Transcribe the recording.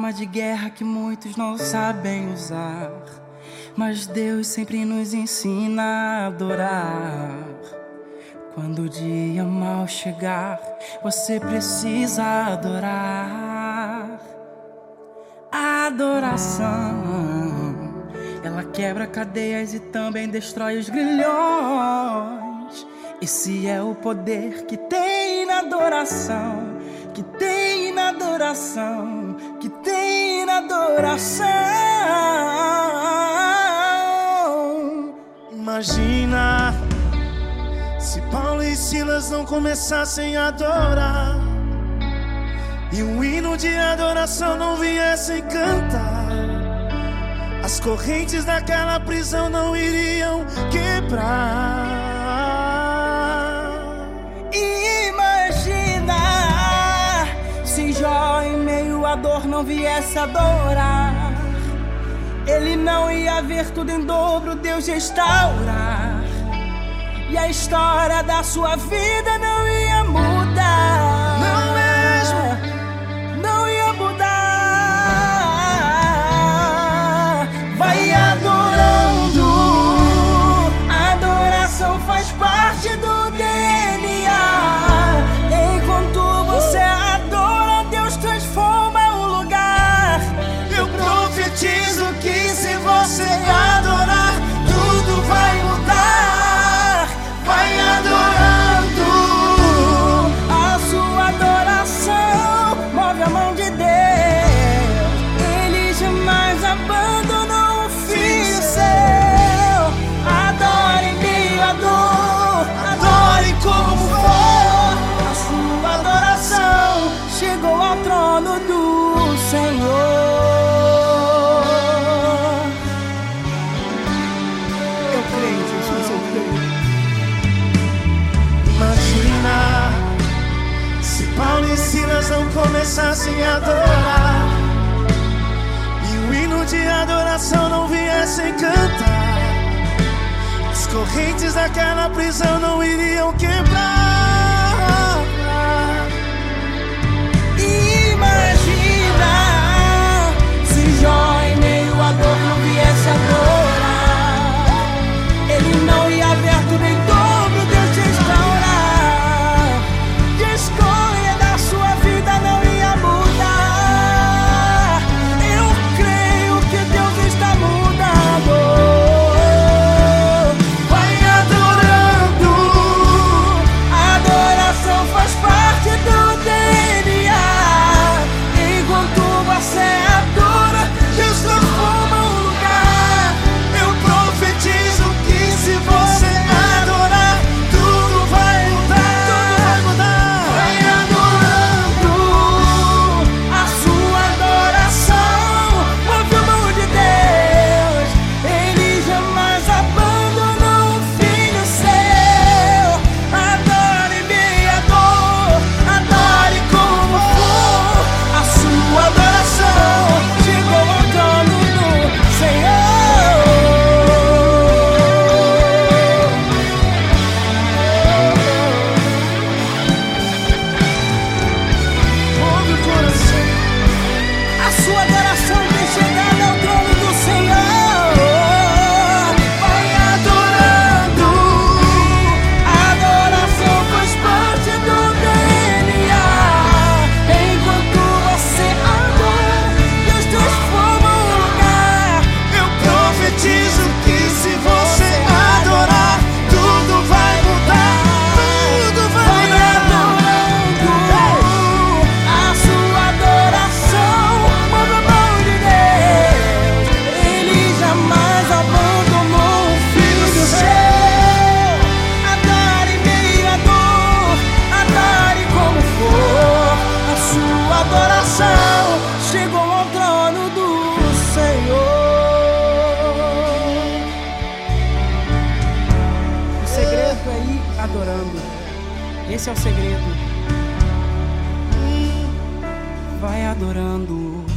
arma de guerra que muitos não sabem usar, mas Deus sempre nos ensina a adorar. Quando o dia mal chegar, você precisa adorar. A adoração, ela quebra cadeias e também destrói os grilhões. Esse é o poder que tem na adoração, que tem na adoração, que tem na adoração. Imagina se Paulo e Silas não começassem a adorar e um hino de adoração não viessem cantar, as correntes daquela prisão não iriam quebrar. Imagina se Jó em meio à dor não viesse adorar, ele não ia ver tudo em dobro Deus restaurar, e a história da sua vida não ia mudar. Não mesmo, não ia mudar. Vai adorando, a adoração faz parte do DNA. Enquanto você adora, Deus transforma o lugar. eu profetizo que se você adorar, tudo vai mudar. Vai adorando, A sua adoração move a mão de Deus. Ele jamais abandonou o filho seu. Adore meio à dor, adore como for. a sua adoração chegou ao trono do Senhor. Eu creio, Jesus, eu creio. Imagina se Paulo e Silas não começassem a adorar e o hino de adoração não viessem cantar, as correntes daquela prisão não iriam quebrar. Imagina se Jó em meio à dor não viesse adorar, ele não ia ver tudo em dobro Deus te restaurar, e a escolha da sua vida não ia mudar. Eu creio que Deus está mudando. Vai adorando, A adoração faz parte do DNA. Enquanto você adora, Deus transforma o lugar. eu profetizo que se você adorar, tudo vai mudar. Tudo vai mudar. Vai adorando, A sua adoração move a mão de Deus. Ele jamais abandonou um filho seu. Adore minha dor, adore como for. A sua adoração chegou ao trono do Senhor. ouve o coração. A sua adoração tem chegado ao trono do Senhor. Vai adorando, A adoração faz parte do DNA. Enquanto você adora, Deus transforma o lugar. eu profetizo que se você adorar, tudo vai mudar. Tudo vai Vai mudar. adorando, a sua adoração move a mão de Deus. Ele jamais abandonou um filho seu. Adore meio à dor, adore como for. A sua adoração chegou ao trono do Senhor. O segredo é ir adorando. Esse é o segredo. Vai adorando.